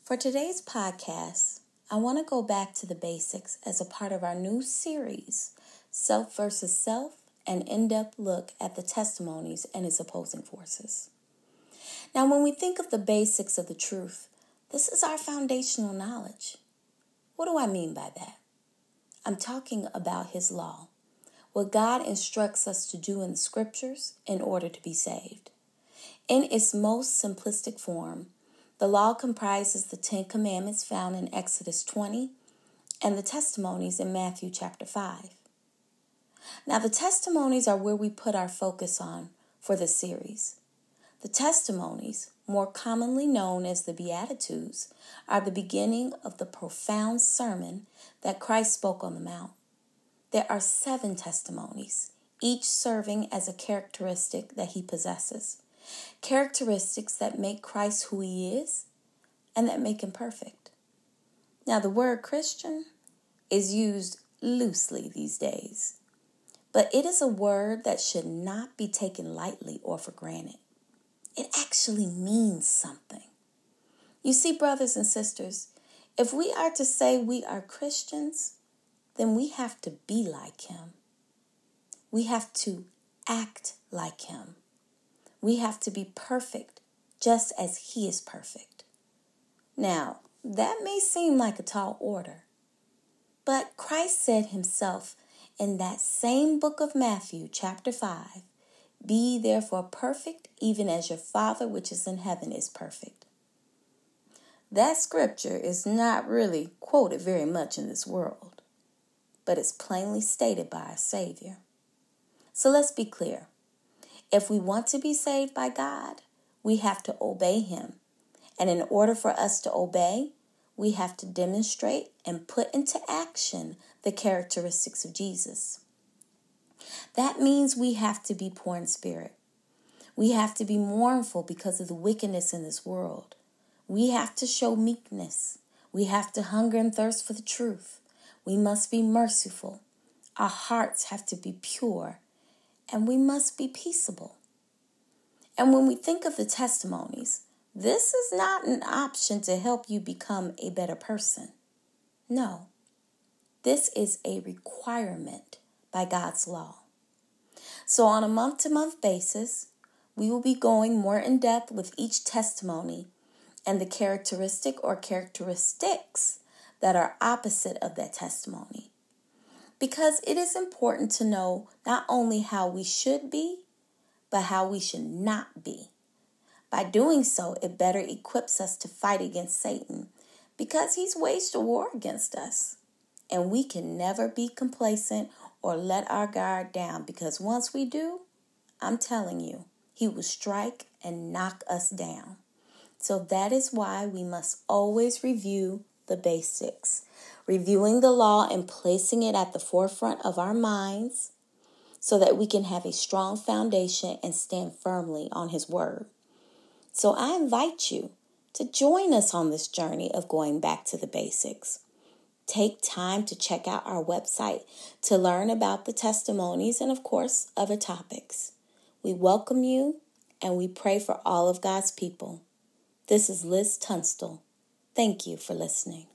For today's podcast, I want to go back to the basics as a part of our new series, Self versus Self, an in-depth look at the testimonies and its opposing forces. Now, when we think of the basics of the truth, this is our foundational knowledge. What do I mean by that? I'm talking about His law, what God instructs us to do in the Scriptures in order to be saved. In its most simplistic form, the law comprises the 10 commandments found in Exodus 20 and the testimonies in Matthew chapter 5. Now, the testimonies are where we put our focus on for this series. The testimonies, more commonly known as the Beatitudes, are the beginning of the profound sermon that Christ spoke on the Mount. There are 7 testimonies, each serving as a characteristic that He possesses. Characteristics that make Christ who He is and that make Him perfect. Now, the word Christian is used loosely these days, but it is a word that should not be taken lightly or for granted. It actually means something. You see, brothers and sisters, if we are to say we are Christians, then we have to be like Him. We have to act like Him. We have to be perfect just as He is perfect. Now, that may seem like a tall order, but Christ said Himself in that same book of Matthew, chapter 5, "Be therefore perfect, even as your Father which is in heaven is perfect." That scripture is not really quoted very much in this world, but it's plainly stated by our Savior. So let's be clear. If we want to be saved by God, we have to obey Him. And in order for us to obey, we have to demonstrate and put into action the characteristics of Jesus. That means we have to be poor in spirit. We have to be mournful because of the wickedness in this world. We have to show meekness. We have to hunger and thirst for the truth. We must be merciful. Our hearts have to be pure. And we must be peaceable. And when we think of the testimonies, this is not an option to help you become a better person. No, this is a requirement by God's law. So on a month-to-month basis, we will be going more in depth with each testimony and the characteristic or characteristics that are opposite of that testimony. Because it is important to know not only how we should be, but how we should not be. By doing so, it better equips us to fight against Satan because he's waged a war against us. And we can never be complacent or let our guard down because once we do, I'm telling you, he will strike and knock us down. So that is why we must always review the basics, reviewing the law and placing it at the forefront of our minds so that we can have a strong foundation and stand firmly on His word. So I invite you to join us on this journey of going back to the basics. Take time to check out our website to learn about the testimonies and, of course, other topics. We welcome you and we pray for all of God's people. This is Liz Tunstall. Thank you for listening.